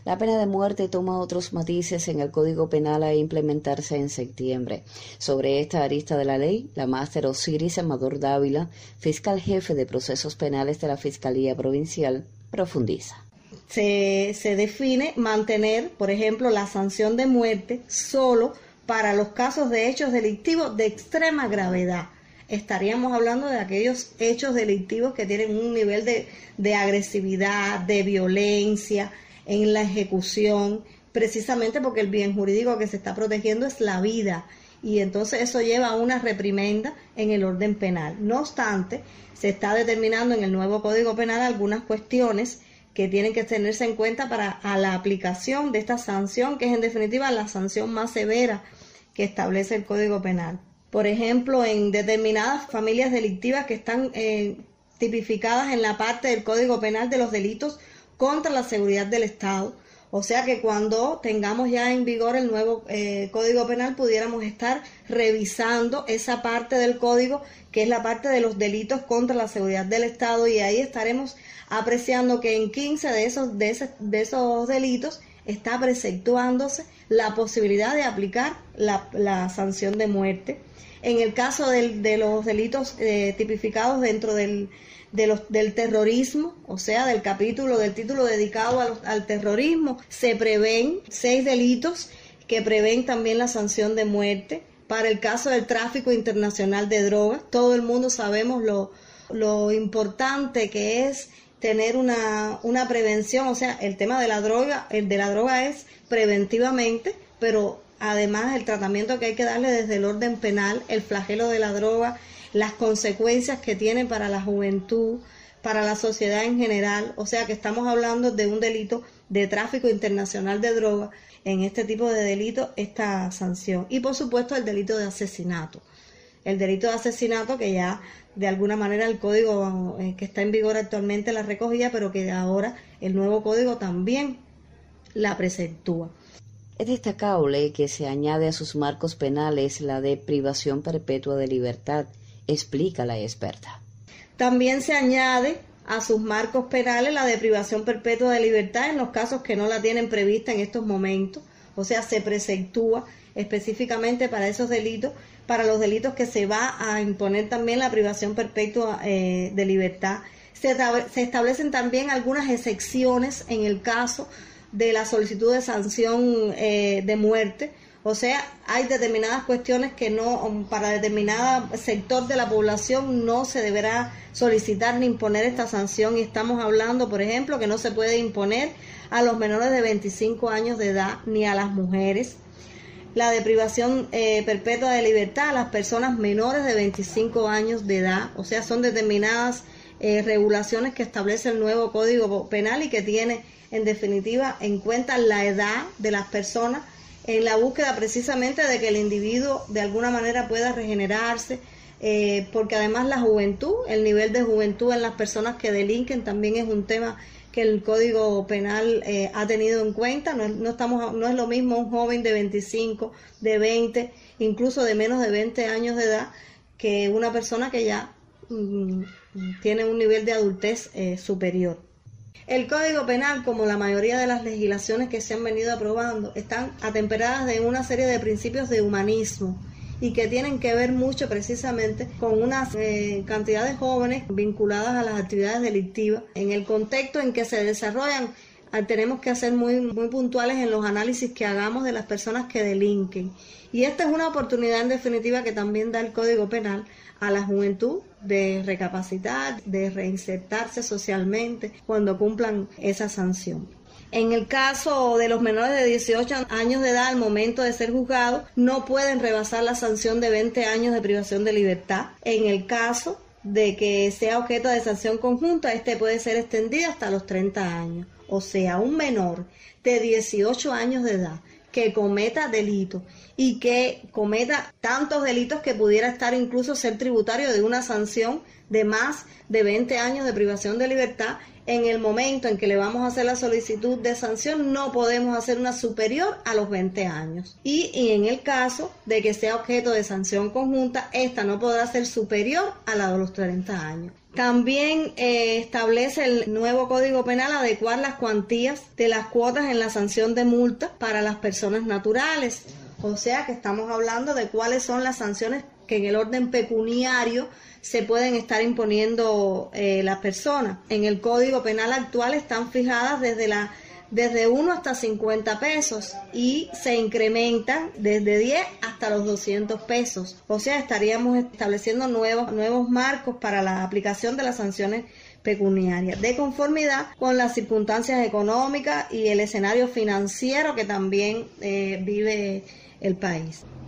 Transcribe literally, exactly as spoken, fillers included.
La pena de muerte toma otros matices en el Código Penal a implementarse en septiembre. Sobre esta arista de la ley, la máster Osiris Amador Dávila, fiscal jefe de procesos penales de la Fiscalía Provincial, profundiza. Se, se define mantener, por ejemplo, la sanción de muerte solo para los casos de hechos delictivos de extrema gravedad. Estaríamos hablando de aquellos hechos delictivos que tienen un nivel de, de agresividad, de violencia en la ejecución, precisamente porque el bien jurídico que se está protegiendo es la vida, y entonces eso lleva a una reprimenda en el orden penal. No obstante, se está determinando en el nuevo Código Penal algunas cuestiones que tienen que tenerse en cuenta para a la aplicación de esta sanción, que es en definitiva la sanción más severa que establece el Código Penal. Por ejemplo, en determinadas familias delictivas que están eh, tipificadas en la parte del Código Penal de los delitos contra la seguridad del Estado. O sea que cuando tengamos ya en vigor el nuevo eh, Código Penal pudiéramos estar revisando esa parte del código que es la parte de los delitos contra la seguridad del Estado, y ahí estaremos apreciando que en quince de esos, de ese, de esos delitos está preceptuándose la posibilidad de aplicar la, la sanción de muerte. En el caso del, de los delitos eh, tipificados dentro del De los, del terrorismo, o sea, del capítulo, del título dedicado al, al terrorismo, se prevén seis delitos que prevén también la sanción de muerte. Para el caso del tráfico internacional de drogas, todo el mundo sabemos lo, lo importante que es tener una, una prevención, o sea, el tema de la droga, el de la droga es preventivamente, pero además el tratamiento que hay que darle desde el orden penal, el flagelo de la droga, las consecuencias que tiene para la juventud, para la sociedad en general. O sea que estamos hablando de un delito de tráfico internacional de drogas, en este tipo de delitos esta sanción. Y por supuesto el delito de asesinato. El delito de asesinato que ya de alguna manera el código eh, que está en vigor actualmente la recogía, pero que ahora el nuevo código también la preceptúa. Es destacable que se añade a sus marcos penales la de privación perpetua de libertad, explica la experta. También se añade a sus marcos penales la de privación perpetua de libertad en los casos que no la tienen prevista en estos momentos, o sea, se preceptúa específicamente para esos delitos, para los delitos que se va a imponer también la privación perpetua eh, de libertad. Se, se establecen también algunas excepciones en el caso de la solicitud de sanción eh, de muerte. O sea, hay determinadas cuestiones que no, para determinado sector de la población no se deberá solicitar ni imponer esta sanción, y estamos hablando, por ejemplo, que no se puede imponer a los menores de veinticinco años de edad ni a las mujeres. La de privación eh, perpetua de libertad a las personas menores de veinticinco años de edad, o sea, son determinadas eh, regulaciones que establece el nuevo Código Penal y que tiene en definitiva en cuenta la edad de las personas en la búsqueda precisamente de que el individuo de alguna manera pueda regenerarse, eh, porque además la juventud, el nivel de juventud en las personas que delinquen también es un tema que el Código Penal eh, ha tenido en cuenta. No, no, estamos, no es lo mismo un joven de veinticinco, de veinte, incluso de menos de veinte años de edad, que una persona que ya mm, tiene un nivel de adultez eh, superior. El Código Penal, como la mayoría de las legislaciones que se han venido aprobando, están atemperadas de una serie de principios de humanismo y que tienen que ver mucho precisamente con una eh, cantidad de jóvenes vinculadas a las actividades delictivas. En el contexto en que se desarrollan, tenemos que ser muy, muy puntuales en los análisis que hagamos de las personas que delinquen. Y esta es una oportunidad en definitiva que también da el Código Penal a la juventud de recapacitar, de reinsertarse socialmente cuando cumplan esa sanción. En el caso de los menores de dieciocho años de edad, al momento de ser juzgados, no pueden rebasar la sanción de veinte años de privación de libertad. En el caso de que sea objeto de sanción conjunta, este puede ser extendido hasta los treinta años. O sea, un menor de dieciocho años de edad que cometa delitos y que cometa tantos delitos que pudiera estar incluso ser tributario de una sanción de más de veinte años de privación de libertad, en el momento en que le vamos a hacer la solicitud de sanción no podemos hacer una superior a los veinte años. Y, y en el caso de que sea objeto de sanción conjunta, esta no podrá ser superior a la de los treinta años. También eh, establece el nuevo Código Penal adecuar las cuantías de las cuotas en la sanción de multa para las personas naturales. O sea que estamos hablando de cuáles son las sanciones que en el orden pecuniario se pueden estar imponiendo eh, las personas. En el Código Penal actual están fijadas desde la desde uno hasta cincuenta pesos y se incrementan desde diez hasta los doscientos pesos. O sea, estaríamos estableciendo nuevos, nuevos marcos para la aplicación de las sanciones pecuniarias, de conformidad con las circunstancias económicas y el escenario financiero que también eh, vive el país.